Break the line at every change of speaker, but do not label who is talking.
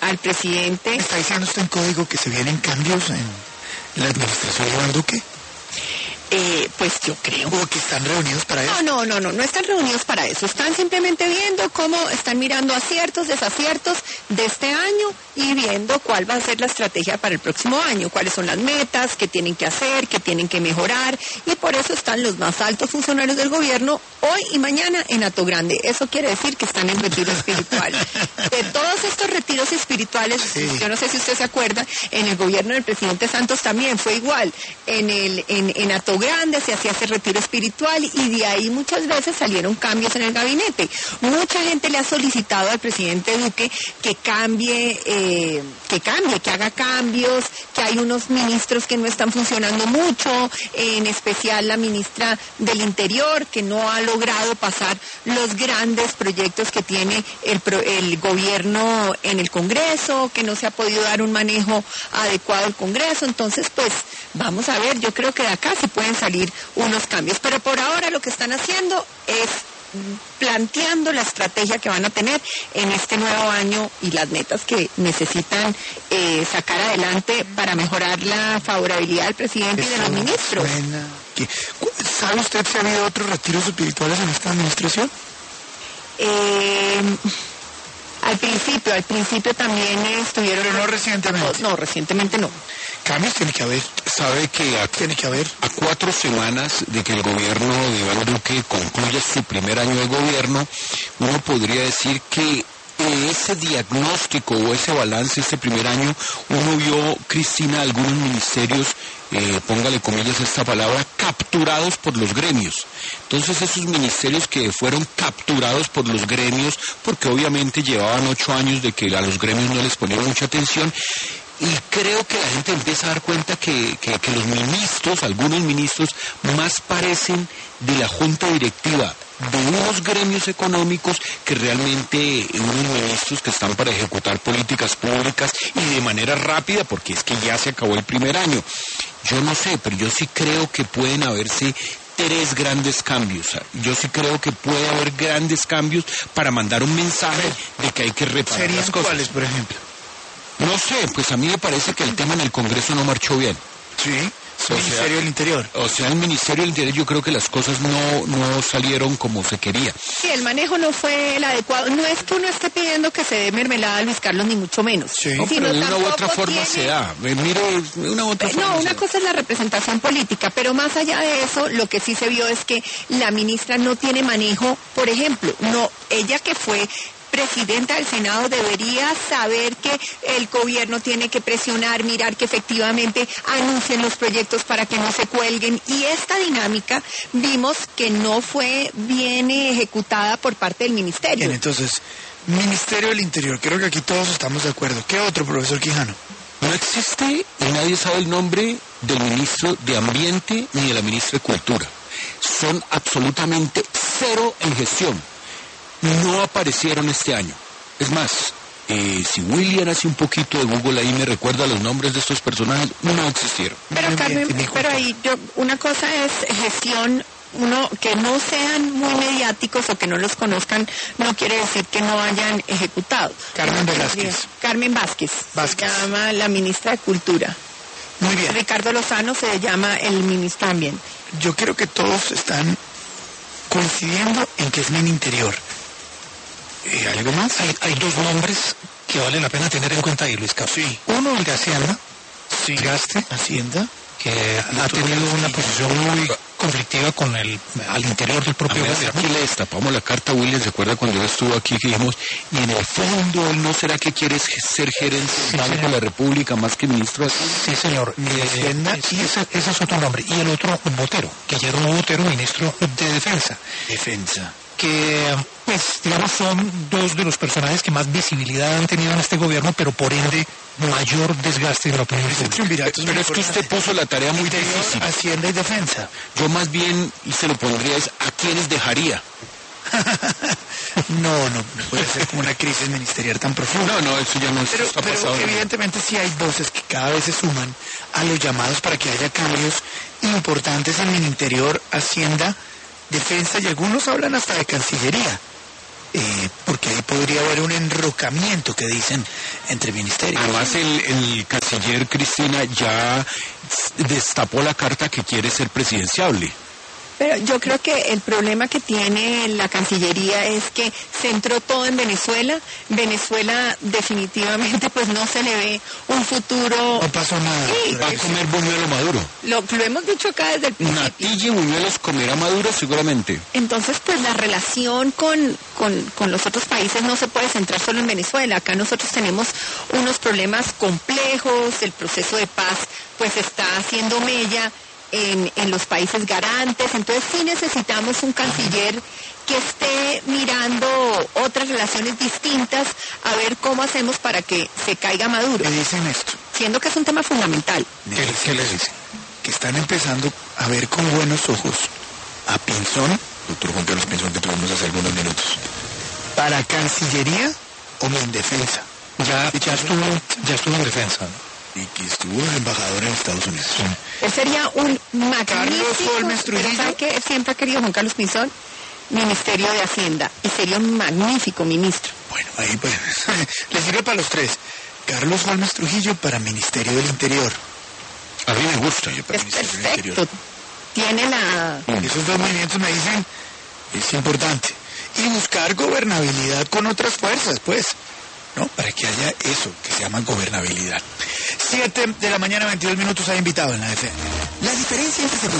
al presidente.
¿Está diciendo usted en código que se vienen cambios en la administración de Iván Duque?
Pues yo creo.
¿O que están reunidos para eso?
No están reunidos para eso. Están simplemente viendo cómo están mirando aciertos, desaciertos de este año y viendo cuál va a ser la estrategia para el próximo año, cuáles son las metas, qué tienen que hacer, qué tienen que mejorar, y por eso están los más altos funcionarios del gobierno hoy y mañana en Hato Grande. Eso quiere decir que están en retiro espiritual. De todos estos retiros espirituales, sí. Yo no sé si usted se acuerda, en el gobierno del presidente Santos también fue igual. En Hato Grande se hacía ese retiro espiritual y de ahí muchas veces salieron cambios en el gabinete. Mucha gente le ha solicitado al presidente Duque que cambie, que haga cambios, que hay unos ministros que no están funcionando mucho, en especial la ministra del Interior, que no ha logrado pasar los grandes proyectos que tiene el gobierno en el Congreso, que no se ha podido dar un manejo adecuado al Congreso. Entonces, pues, vamos a ver, yo creo que de acá sí pueden salir unos cambios, pero por ahora lo que están haciendo es planteando la estrategia que van a tener en este nuevo año y las metas que necesitan sacar adelante para mejorar la favorabilidad del presidente y de los ministros.
¿Sabe usted si ha habido otros retiros espirituales en esta administración?
Al principio también estuvieron...
Pero no recientemente.
No, recientemente no.
Cambios tiene que haber.
Sabe que
tiene que haber.
A 4 semanas de que el gobierno de Iván Duque concluya su primer año de gobierno, uno podría decir que ese diagnóstico o ese balance, ese primer año, uno vio, Cristina, algunos ministerios, póngale comillas esta palabra, capturados por los gremios. Entonces esos ministerios que fueron capturados por los gremios, porque obviamente llevaban 8 años de que a los gremios no les ponían mucha atención, y creo que la gente empieza a dar cuenta que los ministros, algunos ministros, más parecen de la junta directiva de unos gremios económicos que realmente unos ministros que están para ejecutar políticas públicas y de manera rápida, porque es que ya se acabó el primer año. Yo no sé, pero yo sí creo que pueden haberse 3 grandes cambios. Yo sí creo que puede haber grandes cambios para mandar un mensaje de que hay que reparar las cosas.
¿Cuáles, por ejemplo?
No sé, pues a mí me parece que el tema en el Congreso no marchó bien.
Sí, el Ministerio del Interior.
O sea, el Ministerio del Interior yo creo que las cosas no salieron como se quería.
Sí, el manejo no fue el adecuado. No es que uno esté pidiendo que se dé mermelada a Luis Carlos, ni mucho menos.
Sí, no, pero de una u otra forma se da. Mire, de una u otra forma
no, una cosa es la representación política, pero más allá de eso, lo que sí se vio es que la ministra no tiene manejo, por ejemplo, ella que fue presidenta del Senado debería saber que el gobierno tiene que presionar, mirar que efectivamente anuncien los proyectos para que no se cuelguen, y esta dinámica vimos que no fue bien ejecutada por parte del ministerio.
Bien, entonces, Ministerio del Interior, creo que aquí todos estamos de acuerdo. ¿Qué otro, profesor Quijano?
No existe y nadie sabe el nombre del ministro de Ambiente ni de la ministra de Cultura. Son absolutamente cero en gestión. No aparecieron este año. Es más, si William hace un poquito de Google ahí me recuerda los nombres de estos personajes, no existieron.
Pero Carmen, pero ahí una cosa es gestión, que no sean muy mediáticos o que no los conozcan, no quiere decir que no hayan ejecutado. Carmen Vázquez. Se llama la ministra de Cultura.
Muy bien.
Ricardo Lozano se llama el ministro de Ambiente.
Yo creo que todos están coincidiendo en que es el Interior. ¿Algo más?
Hay 2 nombres que vale la pena tener en cuenta ahí, Luis Carlos.
Sí.
Uno, el de Hacienda,
sí.
Gaste,
Hacienda,
que ha tenido una posición muy conflictiva con al interior del propio gobierno.
Aquí le destapamos la carta a William, ¿se acuerda cuando él estuvo aquí que dijimos, y en el fondo él no será que quiere ser gerente de la República más que ministro?
Sí, señor. Y ese es otro nombre. Y el otro, Botero, Guillermo Botero, ministro de Defensa. Que, pues, digamos, son 2 de los personajes que más visibilidad han tenido en este gobierno, pero por ende mayor desgaste de la opinión pública.
Pero es que usted puso la tarea muy difícil.
Hacienda y Defensa.
Yo más bien se lo pondría es a quiénes dejaría.
No puede ser como una crisis ministerial tan profunda.
No, eso ya no está pasado.
Pero evidentemente sí hay voces que cada vez se suman a los llamados para que haya cambios importantes en el Interior, Hacienda, Defensa, y algunos hablan hasta de Cancillería. Porque porque ahí podría haber un enrocamiento que dicen entre ministerios.
Además, el canciller Cristina ya destapó la carta que quiere ser presidenciable.
Pero yo creo que el problema que tiene la Cancillería es que centró todo en Venezuela. Venezuela definitivamente pues no se le ve un futuro.
No pasó nada.
Sí,
Va a comer buñuelo Maduro.
lo hemos dicho acá desde el principio.
Natilla y buñuelos comerá Maduro seguramente.
Entonces, pues la relación con los otros países no se puede centrar solo en Venezuela. Acá nosotros tenemos unos problemas complejos, el proceso de paz pues está haciendo mella en los países garantes, entonces sí necesitamos un canciller que esté mirando otras relaciones distintas a ver cómo hacemos para que se caiga Maduro.
¿Qué dicen esto?
Siendo que es un tema fundamental.
¿Qué les dicen? Que están empezando a ver con buenos ojos a Pinzón, doctor Juan Carlos Pinzón, que tuvimos hace algunos minutos, para Cancillería o en defensa.
Ya estuvo en defensa, ¿no?
Y que estuvo embajador en Estados Unidos. Sí.
Él sería un magnífico...
Carlos Holmes Trujillo.
¿Sabe qué? Él siempre ha querido Juan Carlos Pinzón, Ministerio de Hacienda, y sería un magnífico ministro.
Bueno, ahí pues, les sirve para los tres. Carlos Holmes Trujillo para Ministerio del Interior.
A mí me gusta. Yo para
Es
Ministerio del
perfecto.
Interior.
Tiene la...
Esos dos movimientos me dicen, es importante. Y buscar gobernabilidad con otras fuerzas, pues, ¿no? Para que haya eso, que se llama gobernabilidad. 7 de la mañana, 22 minutos, hay invitado en la FM.
La diferencia entre